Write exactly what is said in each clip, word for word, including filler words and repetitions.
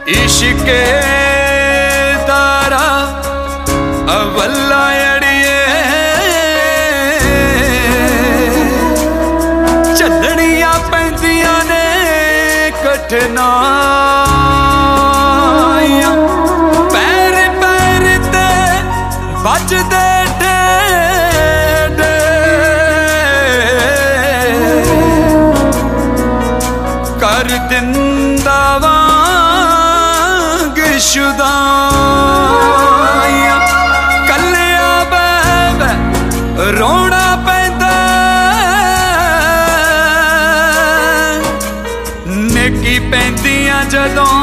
इश्के दारा अवल्ला अड़िए चलनिया पैंदियां ने कठिनाइयां पैर पैर ते बजदे ढेडे कर दिंदा वांग शुदाइयां कलिया बे रोना पैंदा नेकी पैंदियां जदों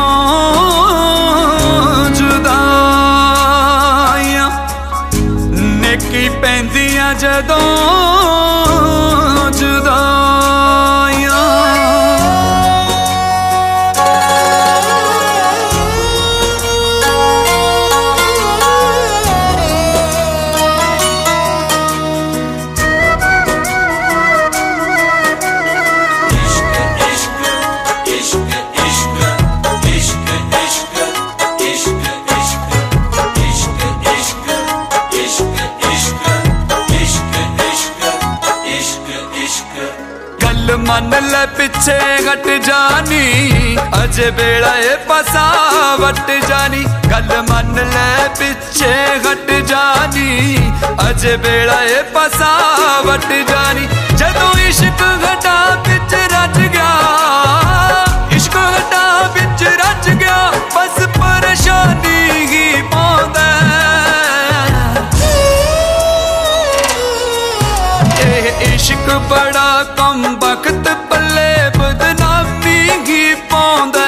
जुदाइयां नेकी पैंदियां जदों जुदाइयां मन ले पिछे हट जानी अजे बेड़ा ए पसा वट जानी गल मन ले पिछे हट जानी अजे बेड़ा ए पसा वट जानी जदों इश्क घटा बिच रच गया इश्क घटा बिच रच गया बस परेशानी ही पाउंदा ए इश्क बड़ा कम वक्त पल्ले बदनामी ही पाउंदा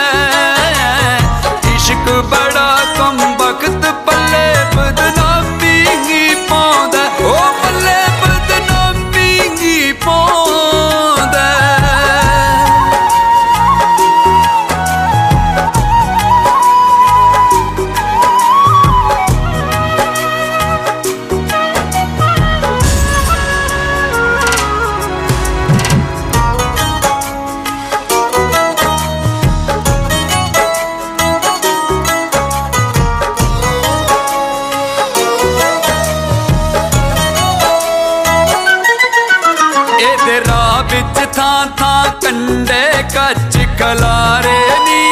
इश्क बड़ा कम वक्त पल्ले बदनामी ही पाउंदा ओ पल्ले बदनामी ही पाउंदा बिच थां थां कंडे कच खलारे नी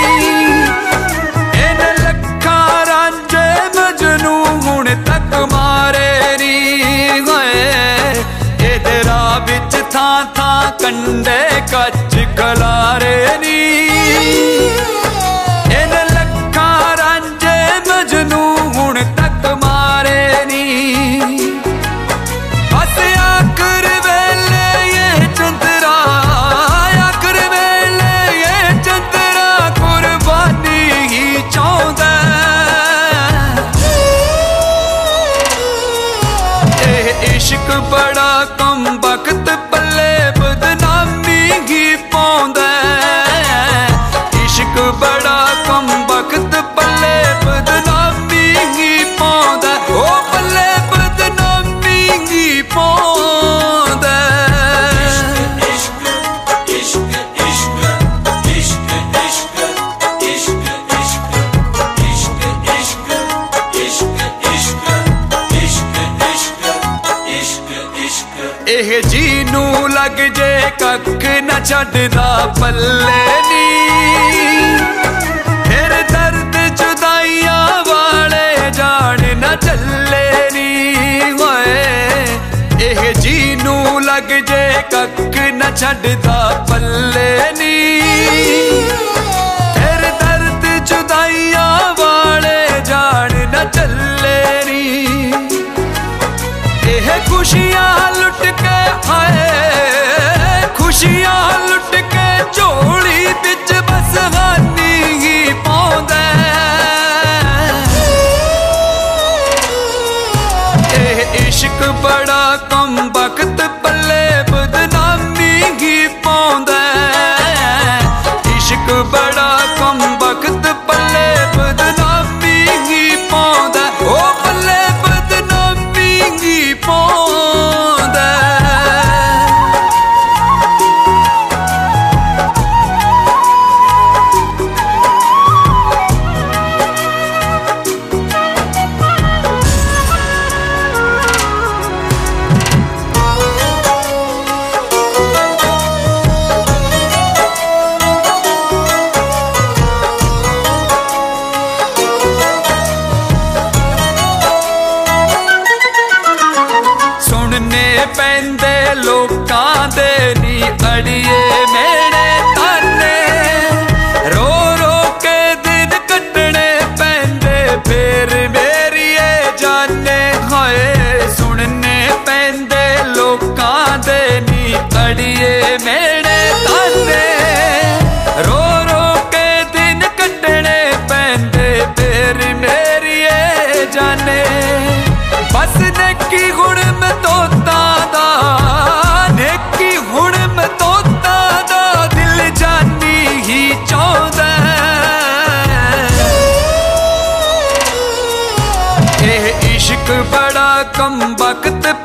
इन लखा रांझे मजनू हुण तक मारे नी होए एदे राह बिच थां थां कंडे कच खलारे नी इन लखा रांझे मजनू हुण तक मारे नी बस आखिर वेले चंद्रा आखिर वेले ये चंद्रा कुर्बानी ही चाहता ए इश्क बड़ा कम वक्त पल्ले बदनामी ही पाउंदा इश्क बड़ा कम वक्त पल्ले बदनामी ही पाउंदा ओ पल्ले बदनामी ही पाउंदा एह जी नू लग जे कख न छड्डदा पल्ले नी फिर दर्द जुदाइयां वाले जान न चले नी होए एह जी नू लग जे कख न छड्डदा पल्ले नी फिर दर्द जुदाइयां वाले जान न चले नी एह खुशियां लुट के आए खुशियां लुट के झोली बिच बस हानी ही पाउंदा एह इश्क बड़ा कम वक्त पल्ले बदनामी ही पाउंदा इश्क दस नेकी हुण मैं तोता दा, नेकी हुण मैं तोता दा, दिल जानी ही चाहुंदा एह इश्क बड़ा कम वक्त